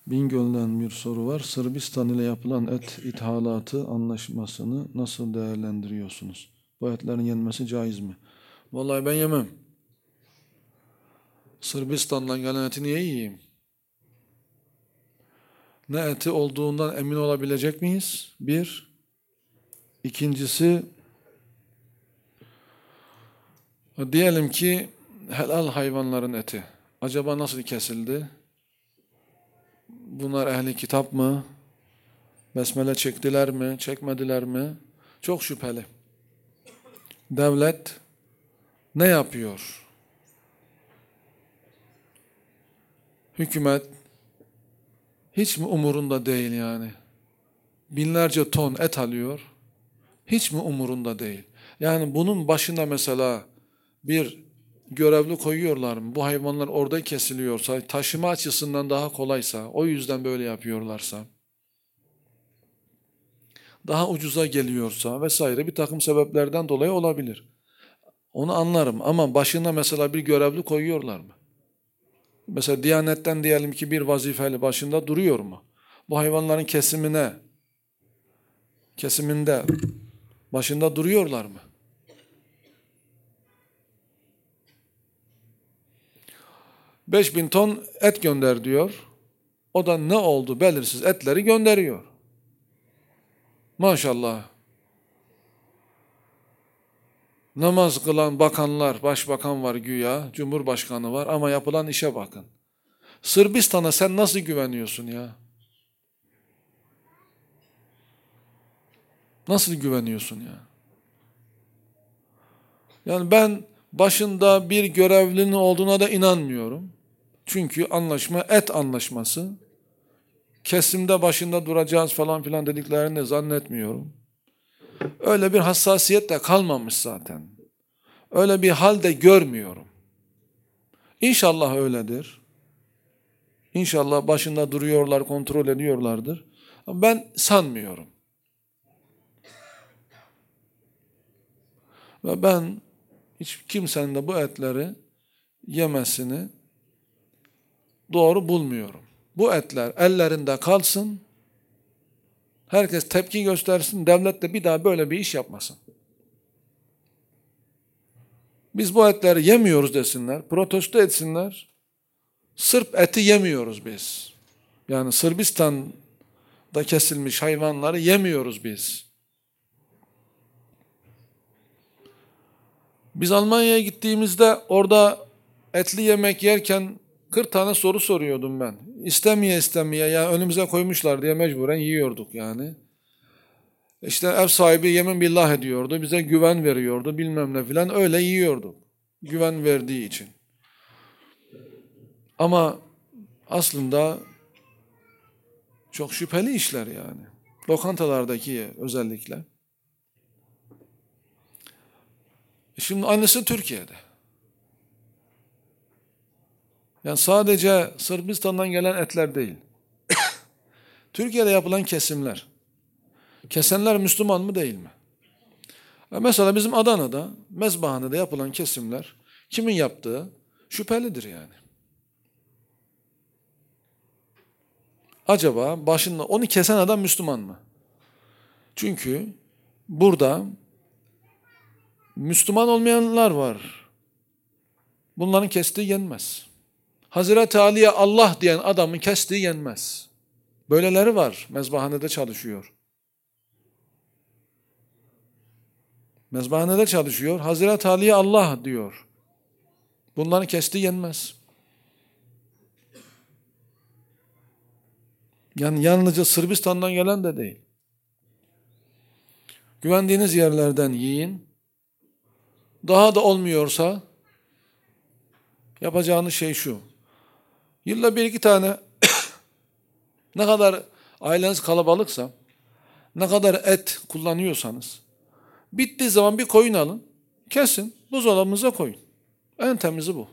Bingöl'den bir soru var. Sırbistan ile yapılan et ithalatı anlaşmasını nasıl değerlendiriyorsunuz? Bu etlerin yenmesi caiz mi? Vallahi ben yemem. Sırbistan'dan gelen eti niye yiyeyim? Ne eti olduğundan emin olabilecek miyiz? Bir. İkincisi, diyelim ki helal hayvanların eti. Acaba nasıl kesildi? Bunlar ehli kitap mı? Besmele çektiler mi? Çekmediler mi? Çok şüpheli. Devlet ne yapıyor? Hükümet hiç mi umurunda değil yani? Binlerce ton et alıyor. Hiç mi umurunda değil? Yani bunun başına mesela bir görevli koyuyorlar mı? Bu hayvanlar orada kesiliyorsa, taşıma açısından daha kolaysa, o yüzden böyle yapıyorlarsa, daha ucuza geliyorsa vesaire bir takım sebeplerden dolayı olabilir. Onu anlarım ama başına mesela bir görevli koyuyorlar mı? Mesela Diyanet'ten diyelim ki bir vazifeli başında duruyor mu? Bu hayvanların kesiminde başında duruyorlar mı? 5.000 ton et gönder diyor. O da ne oldu belirsiz etleri gönderiyor. Maşallah. Namaz kılan bakanlar, başbakan var güya, cumhurbaşkanı var ama yapılan işe bakın. Sırbistan'a sen nasıl güveniyorsun ya? Nasıl güveniyorsun ya? Yani ben başında bir görevlinin olduğuna da inanmıyorum. Çünkü anlaşma et anlaşması. Kesimde başında duracağız falan filan dediklerini de zannetmiyorum. Öyle bir hassasiyet de kalmamış zaten. Öyle bir hal de görmüyorum. İnşallah öyledir. İnşallah başında duruyorlar, kontrol ediyorlardır. Ama ben sanmıyorum. Ve ben hiç kimsenin de bu etleri yemesini doğru bulmuyorum. Bu etler ellerinde kalsın, herkes tepki göstersin, devlet de bir daha böyle bir iş yapmasın. Biz bu etleri yemiyoruz desinler, protesto etsinler. Sırp eti yemiyoruz biz. Yani Sırbistan'da kesilmiş hayvanları yemiyoruz biz. Biz Almanya'ya gittiğimizde orada etli yemek yerken 40 tane soru soruyordum ben. İstemeye istemeye ya önümüze koymuşlar diye mecburen yiyorduk yani. İşte ev sahibi yemin billah ediyordu, bize güven veriyordu bilmem ne filan öyle yiyorduk. Güven verdiği için. Ama aslında çok şüpheli işler yani. Lokantalardaki özellikle. Şimdi annesi Türkiye'de. Yani sadece Sırbistan'dan gelen etler değil. Türkiye'de yapılan kesimler. Kesenler Müslüman mı değil mi? Mesela bizim Adana'da, Mezbahane'de yapılan kesimler kimin yaptığı şüphelidir yani. Acaba başında onu kesen adam Müslüman mı? Çünkü burada Müslüman olmayanlar var. Bunların kestiği yenmez. Hazreti Ali'ye Allah diyen adamın kestiği yenmez. Böyleleri var. Mezbahanede çalışıyor. Mezbahanede çalışıyor. Hazreti Ali'ye Allah diyor. Bunların kestiği yenmez. Yani yalnızca Sırbistan'dan gelen de değil. Güvendiğiniz yerlerden yiyin. Daha da olmuyorsa yapacağınız şey şu. Yılda bir iki tane ne kadar aileniz kalabalıksa, ne kadar et kullanıyorsanız, bittiği zaman bir koyun alın, kesin, buzdolabınıza koyun. En temizi bu.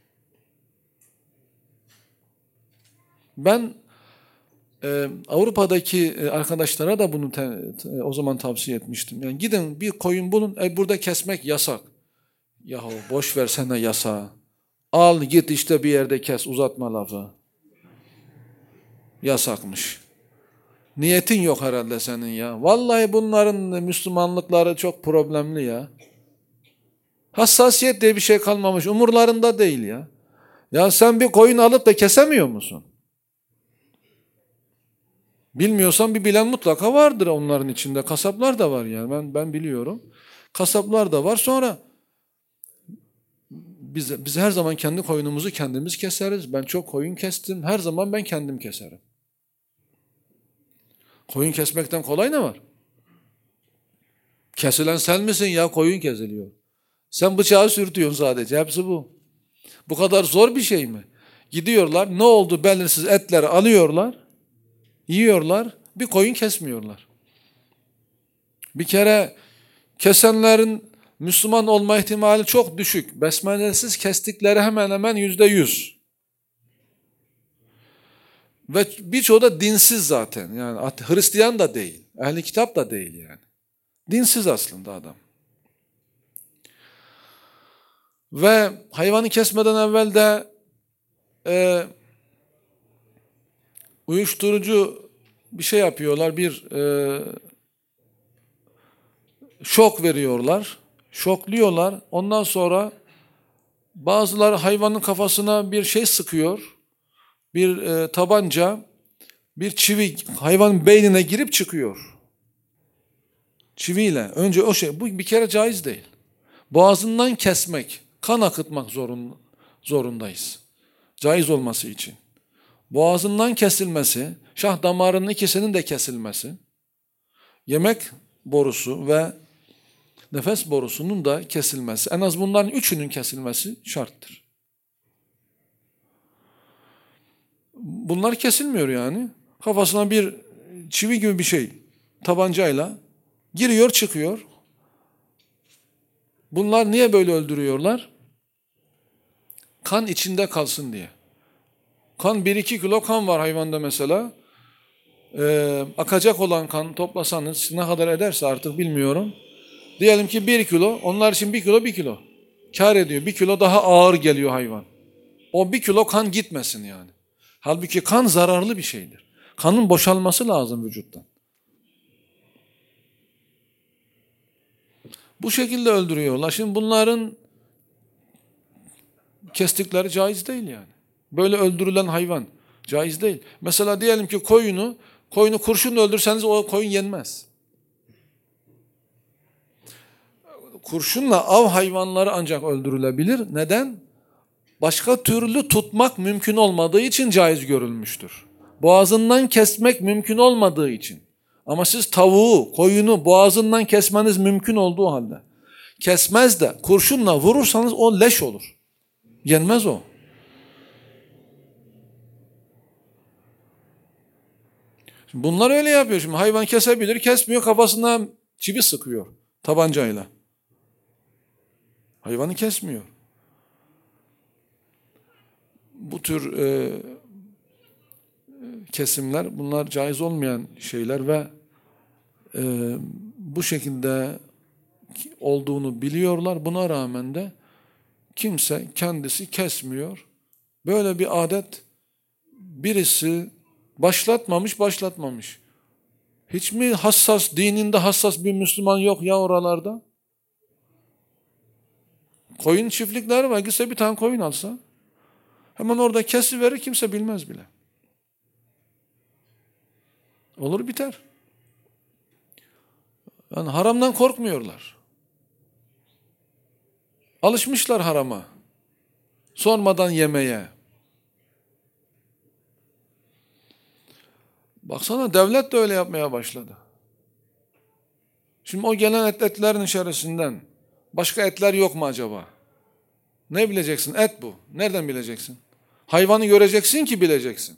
Ben Avrupa'daki arkadaşlara da bunu o zaman tavsiye etmiştim. Yani gidin bir koyun bulun, burada kesmek yasak. Yahu boş versene yasağı. Al git işte bir yerde kes, uzatma lafı. yasakmış. Niyetin yok herhalde senin ya. Vallahi bunların Müslümanlıkları çok problemli ya. Hassasiyet diye bir şey kalmamış. Umurlarında değil ya. Ya sen bir koyun alıp da kesemiyor musun? Bilmiyorsan bir bilen mutlaka vardır onların içinde. Kasaplar da var yani. Ben biliyorum. Kasaplar da var. Sonra biz her zaman kendi koyunumuzu kendimiz keseriz. Ben çok koyun kestim. Her zaman ben kendim keserim. Koyun kesmekten kolay ne var? Kesilen sen misin ya, koyun kesiliyor. Sen bıçağı sürtüyorsun sadece. Hepsi bu. Bu kadar zor bir şey mi? Gidiyorlar, ne oldu belirsiz etleri alıyorlar, yiyorlar, bir koyun kesmiyorlar. Bir kere kesenlerin Müslüman olma ihtimali çok düşük. Besmelesiz kestikleri hemen hemen %100. Ve birçoğu da dinsiz zaten. Yani Hristiyan da değil, ehli kitap da değil yani. Dinsiz aslında adam. Ve hayvanı kesmeden evvel de uyuşturucu bir şey yapıyorlar, bir şok veriyorlar, şokluyorlar. Ondan sonra bazıları hayvanın kafasına bir şey sıkıyor, bir tabanca, bir çivi hayvanın beynine girip çıkıyor. Çiviyle. Önce o şey, bu bir kere caiz değil. Boğazından kesmek, kan akıtmak zorundayız. Caiz olması için. Boğazından kesilmesi, şah damarının ikisinin de kesilmesi, yemek borusu ve nefes borusunun da kesilmesi, en az bunların üçünün kesilmesi şarttır. Bunlar kesilmiyor yani. Kafasına bir çivi gibi bir şey tabancayla giriyor çıkıyor. Bunlar niye böyle öldürüyorlar? Kan içinde kalsın diye. Kan 1-2 kilo kan var hayvanda mesela. Akacak olan kan toplasanız ne kadar ederse artık bilmiyorum. Diyelim ki 1 kilo, onlar için 1 kilo 1 kilo. Kâr ediyor. 1 kilo daha ağır geliyor hayvan. O 1 kilo kan gitmesin yani. Halbuki kan zararlı bir şeydir. Kanın boşalması lazım vücuttan. Bu şekilde öldürüyorlar. Şimdi bunların kestikleri caiz değil yani. Böyle öldürülen hayvan caiz değil. Mesela diyelim ki koyunu kurşunla öldürseniz o koyun yenmez. Kurşunla av hayvanları ancak öldürülebilir. Neden? Başka türlü tutmak mümkün olmadığı için caiz görülmüştür. Boğazından kesmek mümkün olmadığı için. Ama siz tavuğu, koyunu boğazından kesmeniz mümkün olduğu halde kesmez de kurşunla vurursanız o leş olur. Yenmez o. Şimdi bunlar öyle yapıyor. Şimdi hayvan kesebilir, kesmiyor, kafasına çivi sıkıyor tabancayla. Hayvanı kesmiyor. Bu tür kesimler, bunlar caiz olmayan şeyler ve bu şekilde olduğunu biliyorlar. Buna rağmen de kimse kendisi kesmiyor. Böyle bir adet birisi başlatmamış. Hiç mi dininde hassas bir Müslüman yok ya oralarda? Koyun çiftlikleri var. Gitse bir tane koyun alsa hemen orada kesiverir, kimse bilmez bile. Olur biter. Yani haramdan korkmuyorlar. Alışmışlar harama. Sormadan yemeye. Baksana devlet de öyle yapmaya başladı. Şimdi o gelen etlerin içerisinden başka etler yok mu acaba? Ne bileceksin? Et bu. Nereden bileceksin? Hayvanı göreceksin ki bileceksin.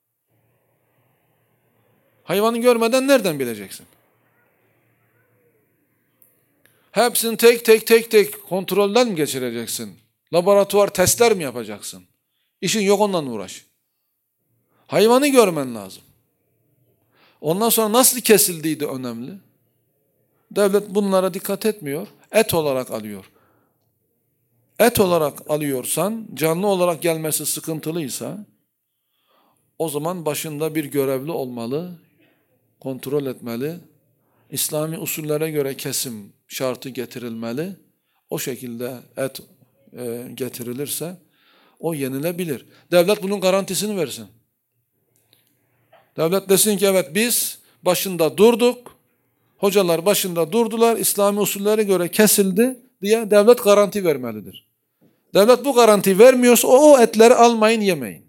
Hayvanı görmeden nereden bileceksin? Hepsini tek kontrolden mi geçireceksin? Laboratuvar testler mi yapacaksın? İşin yok, ondan uğraş. Hayvanı görmen lazım. Ondan sonra nasıl kesildiği de önemli. Devlet bunlara dikkat etmiyor. Et olarak alıyor. Et olarak alıyorsan, canlı olarak gelmesi sıkıntılıysa, o zaman başında bir görevli olmalı, kontrol etmeli, İslami usullere göre kesim şartı getirilmeli. O şekilde et getirilirse o yenilebilir. Devlet bunun garantisini versin. Devlet desin ki evet biz başında durduk, hocalar başında durdular, İslami usullere göre kesildi diye devlet garanti vermelidir. Devlet bu garanti vermiyorsa o etleri almayın, yemeyin.